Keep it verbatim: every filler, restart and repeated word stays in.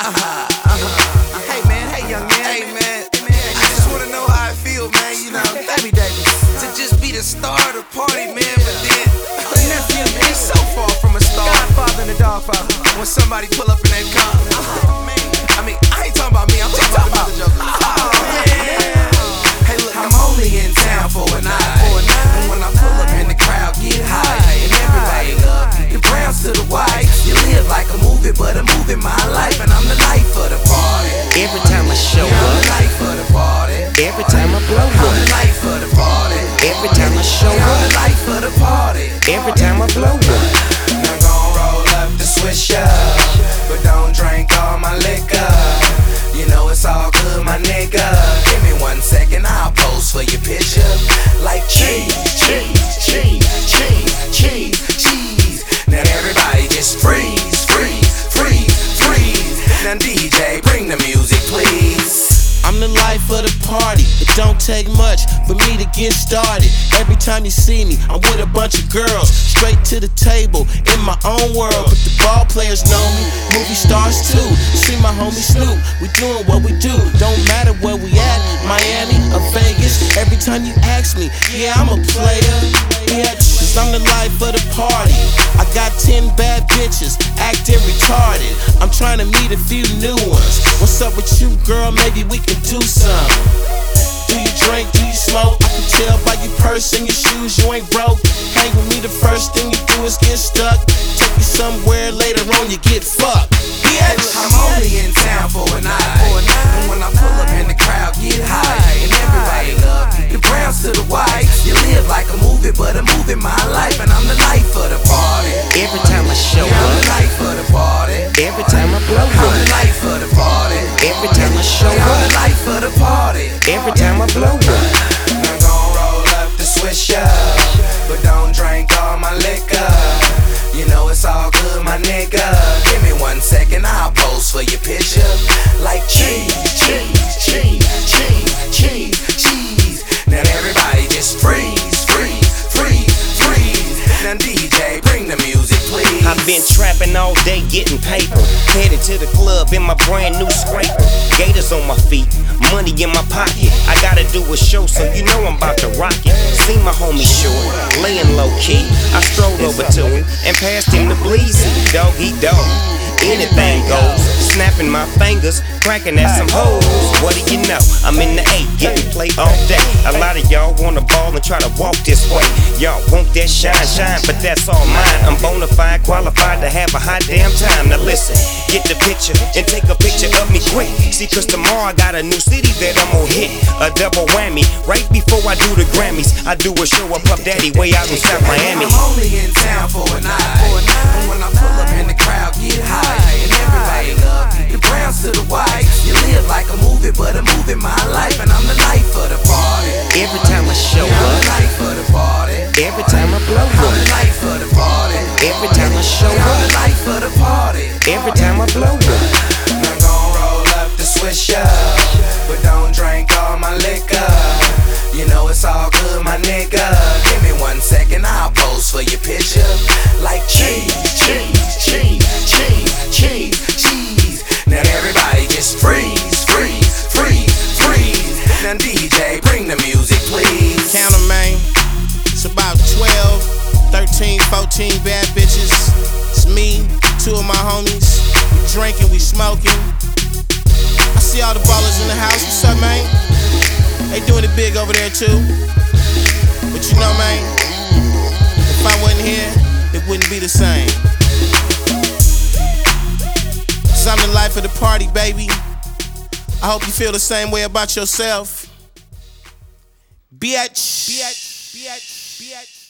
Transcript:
Uh-huh, uh-huh. Hey man, hey young man. Hey man, hey man. I just wanna know how I feel, man. You know, Davey Davis. To just be the star of the party, man. But then, oh, nephew, man, he's so far from a star. Godfather and the Dogfather. When somebody pull up in that car, oh, man. I mean, I ain't talking about me. I'm talking about the other jokers. Oh man. Hey look, I'm only in town for a night. And when I pull up in the crowd, get high. And everybody love me. The browns to the white. You live like a movie, but I'm moving my life. And I'm the life of the party. Every time I show yeah, I'm up, the life of the party. Every time I blow up, I'm the life of the party. Every time I show yeah, I'm up, the life of the party. Every time I blow up. Now gon' roll up the swisher, but don't drink all my liquor. You know it's all good, my nigga. Give me one second, I'll pose for your picture. Like cheese, cheese, cheese, cheese, cheese, cheese. Now everybody just freeze, freeze, freeze, freeze. Now D J, bring the music, please. I'm the life of the party. It don't take much for me to get started. Every time you see me, I'm with a bunch of girls, straight to the table, in my own world. But the ball players know me, movie stars too. See my homie Snoop, we doing what we do. Don't matter where we at, Miami or Vegas. Every time you ask me, yeah, I'm a player. Yeah, cause I'm the life of the party. I got ten bad bitches, acting retarded. I'm trying to meet a few new ones. What's up with you, girl? Maybe we can do some. Do you drink? Do you smoke? I can tell by your purse and your shoes you ain't broke. Hang with me, the first thing you do is get stuck. Take you somewhere, later on you get fucked. Hey, look, I'm only in town for a night. And when I pull up in the crowd, get high. And everybody love me. The browns to the white. You live like a movie, but I'm moving my life. And I'm the life of the party. Every time I show yeah, I'm up, the life of the party. Every time I blow I'm up, the life of the party. Every time I show yeah, I'm the up, life of the party. Every time I blow up. Now gon' roll up the swisher, but don't drink all my liquor. You know it's all good, my nigga. Give me one second, I'll pose for your picture. Like cheese, cheese, cheese, cheese, cheese, cheese. Now everybody just freeze, freeze, freeze, freeze. Now D J, bring the music, please. I've been trapping all day, getting paper. Headed to the club in my brand new scraper. Gators on my feet, money in my pocket. I gotta do a show, so you know I'm about to rock it. See my homie short, laying low key. I strolled over to him and passed him the bleezy. Dog eat dog, anything goes. Snapping my fingers, cracking at some hoes. What do you know? I'm in the A, getting played all day. A lot of y'all wanna ball and try to walk this way. Y'all want that shine, shine, but that's all mine. I'm bona fide, qualified to have a hot damn time. Now listen, get the picture and take a picture of me quick. See, cause tomorrow I got a new city that I'm gonna hit. A double whammy, right before I do the Grammys. I do a show up Puff Daddy way out in South Miami. I'm only in town for a night. And when I pull up in the crowd, get high. And everybody love me. The browns to the white. You live like a movie, but I'm moving my life. And I'm the life of the party. Every time I show yeah, I'm up, the life of the party. Every time I blow I'm up, the life of the party. Every time I show yeah, I'm up, the life of the party. Every time I blow up. Now gon' roll up the swisher, but don't drink all my liquor. You know it's all good, my nigga. Give me one second, I'll pose for your picture. Like cheese, cheese, cheese, cheese, cheese, cheese. Now everybody just freeze, freeze, freeze, freeze. Now D J, bring the music, please. Count 'em, man. It's about twelve, thirteen, fourteen bad bitches. It's me, two of my homies. We drinking, we smoking. I see all the ballers in the house. What's up, man? They doing it big over there too. But you know, man, if I wasn't here, it wouldn't be the same. Cause I'm the life of the party, baby. I hope you feel the same way about yourself. Bitch. Bitch. Bitch. Bitch.